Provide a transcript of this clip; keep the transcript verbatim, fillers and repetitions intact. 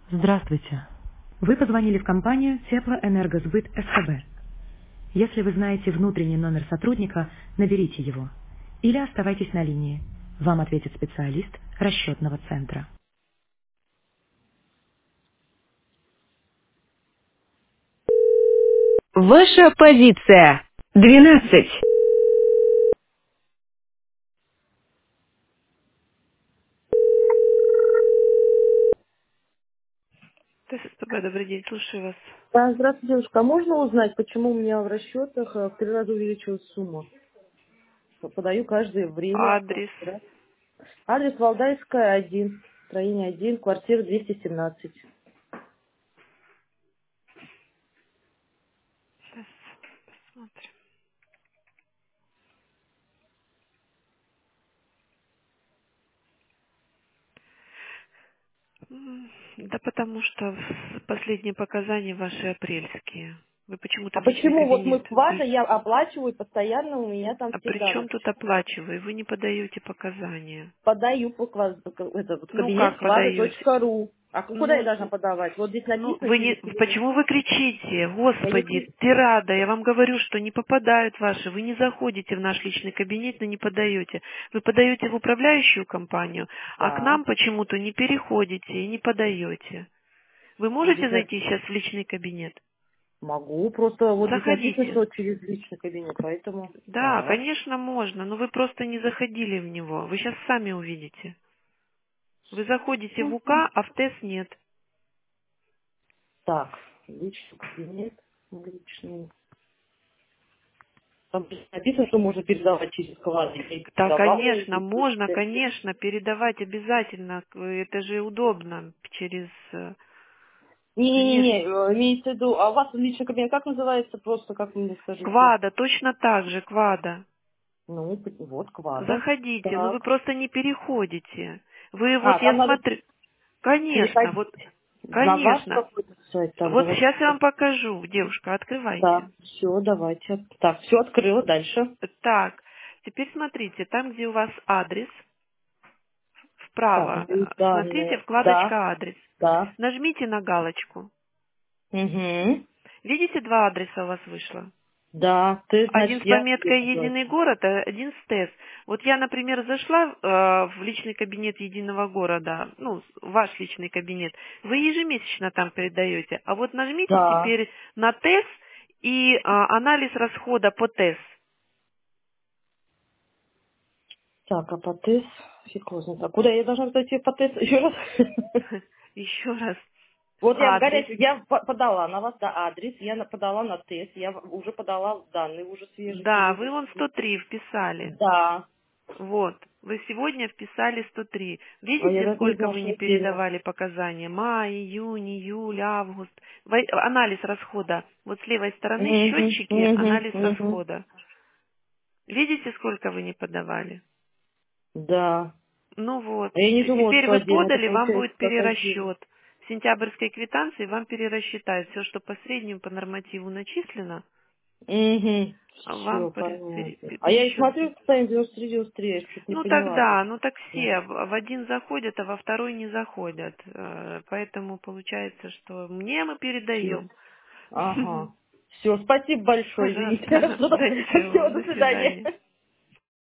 Здравствуйте. Вы позвонили в компанию Теплоэнергосбыт СКБ. Если вы знаете внутренний номер сотрудника, наберите его. Или оставайтесь на линии. Вам ответит специалист расчетного центра. Ваша позиция. Двенадцать. ТССПБ, добрый день, слушаю вас. Да, здравствуйте, девушка. А можно узнать, почему у меня в расчетах э, в три раза увеличилась сумма? Подаю каждое время. Адрес. Да. Адрес Валдайская, один, строение один, квартира двести семнадцать. Сейчас посмотрим. М, Да потому что с- последние показания ваши апрельские. Вы почему-то А в личный почему вот мы кабинет. с КВАДа, в- я оплачиваю постоянно, у меня там А при всегда чем вот тут оплачиваю? Вы не подаете показания. подаю по КВАД, это, вот, Ну кабинет как квада подаете? точка ру. А куда я Ну, должна подавать? Вот здесь ну, написано вы не, через кабинет. почему вы кричите? Я не Господи, пи- тирада, я вам говорю, что не попадают ваши, вы не заходите в наш личный кабинет, но не подаете. Вы подаете в управляющую компанию, а к Да. нам почему-то не переходите и не подаете. Вы Вот здесь можете на- зайти сейчас в личный кабинет? могу, просто вот здесь написано, Заходите. что через личный кабинет, поэтому Да, так. конечно, можно, но вы просто не заходили в него. Вы сейчас сами увидите. Вы заходите в УК, а в ТЭС нет. Так, личный кабинет, личный. Там написано, что можно передавать через клад. Я и Да, передавала, конечно, и можно, конечно, передавать обязательно. Это же удобно через... э, Не-не-не, Конечно. э, имеется в виду, а у вас личный кабинет как называется, просто как вы мне скажите? Квада, точно так же, Квада. Ну, вот, квада. Заходите, но вы Так. просто не переходите. Вы вот, А, я там надо смотрю... Конечно, переходить вот, на ваш конечно. какой-то сайт, так, Вот давайте. сейчас я вам покажу. Девушка, открывайте. Да, все, давайте. Так, все открыла, дальше. Так, теперь смотрите, там, где у вас адрес, Так, вправо, мои э, смотрите, данные. Да, вкладочка «Адрес». да. Нажмите на галочку. Угу. Видите, два адреса у вас вышло? Да, ты, Один значит, с я пометкой «Единый город», а один с ТЭС. Вот я, например, зашла э, в личный кабинет Единого города, ну, ваш личный кабинет. Вы ежемесячно там передаете. А вот нажмите Да. теперь на ТЭС и э, анализ расхода по ТЭС. Так, а по тест, фикозно. А куда я должна зайти по тест? Еще раз. Еще раз. Вот я в Адрес. горячую, я по- подала на вас, да, адрес, я на- подала на тест, я в- уже подала данные, уже свежие Да, вы сегодня. вон сто три вписали. Да. Вот. Вы сегодня вписали сто три. А я Видите, даже не сколько знала, вы что не я делала. передавали показания? Май, июнь, июль, август. Во- Анализ расхода. Вот с левой стороны Угу, счетчики, угу, анализ угу. расхода. Видите, сколько вы не подавали? Да. Ну вот. А я не Т- думала, Теперь что вы отдельно. Это подали, вам получается будет как отдельно. перерасчет. В сентябрьской квитанции вам перерасчитают. Все, что по среднему по нормативу начислено, Угу. а вам Все, пере- пере- понятно. пере- А я и пересчет. смотрю, постоянно девяносто три девяносто три, я что-то не Ну так поняла. да, ну так все в в один заходят, а во второй не заходят. Э, Поэтому получается, что мне мы Все. передаем. Ага. Все, спасибо большое, извините. Пожалуйста, да ничего, Все, до до свидания. свидания.